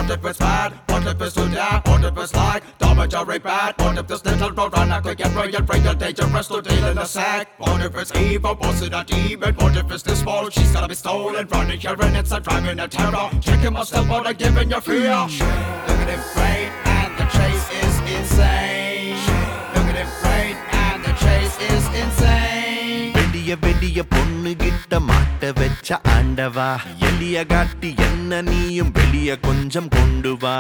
What if it's bad? What if it's too damn? What if it's like Tom and Jerry bad? What if this little roadrunner could get real dangerous to deal in a sack? What if it's evil? Was it a demon? What if it's this small? She's gonna be stolen, running here and it's a driving a terror. Checking my step on and giving you fear. Look at him afraid and the chase is insane. Look at him afraid and the chase is insane. வெடிய பொண்ணு கிட்ட மாட்ட வச்ச ஆண்டவா எலிய காட்டி என்ன நீயும் வெளிய கொஞ்சம் கொண்டு வா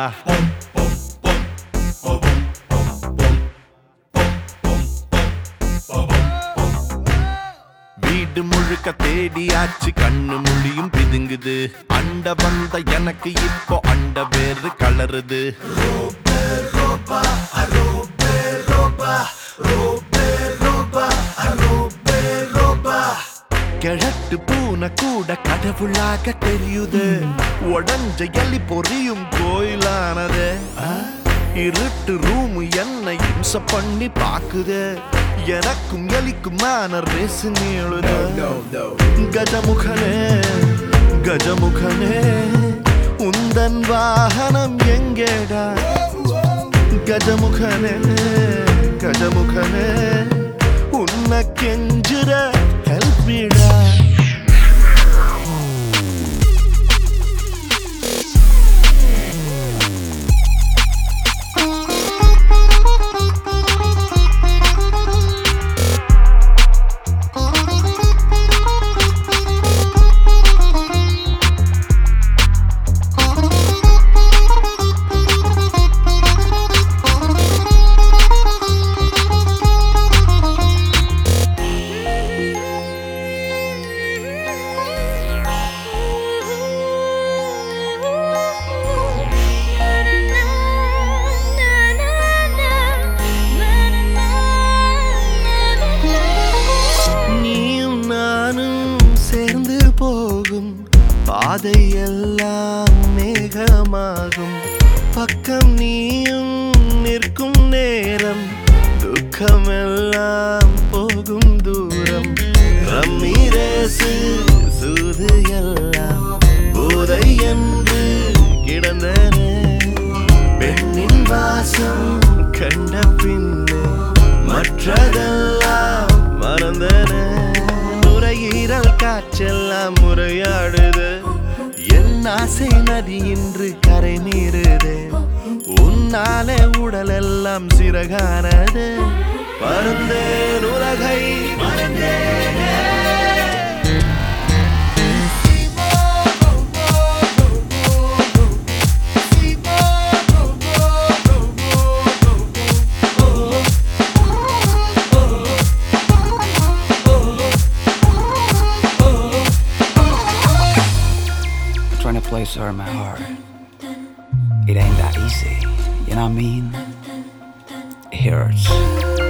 வீடு முழுக்க தேடியாச்சு கண்ணு மொழியும் பிதுங்குது அண்ட வந்த எனக்கு இப்போ அண்ட வேறு கலருது கிழட்டு பூனை கூட கடவுளாக தெரியுது உடஞ்ச எலி பொரியும் கோயிலானது இருட்டு ரூம் என்ன இம்ச பண்ணி பாக்குது எனக்கும் எலிக்குமான ரேசு நீளுது கஜமுகனே கஜமுகனே உந்தன் வாகனம் எங்கேடா கஜமுகனே கஜமுகனே உன்னை கெஞ்சுற help me da பாதையெல்லாம் மேகமாகும் பக்கம் நீயும் நிற்கும் நேரம் துக்கமெல்லாம் போகும் தூரம் ரம்மீரேசு சூது எல்லாம் போதை என்று கிடந்தன பெண்ணின் வாசம் கண்ட பின்னே மற்றதெல்லாம் மறந்தன நுரையீரல் காற்றெல்லாம் முறையாடுது என் ஆசை நதி இன்று கரை மீறுது உன்னாலே உடலெல்லாம் சிறகானது பறந்தேன் உலகை மறந்தேனே Trying to place her in my heart. It ain't that easy, you know what I mean? It hurts.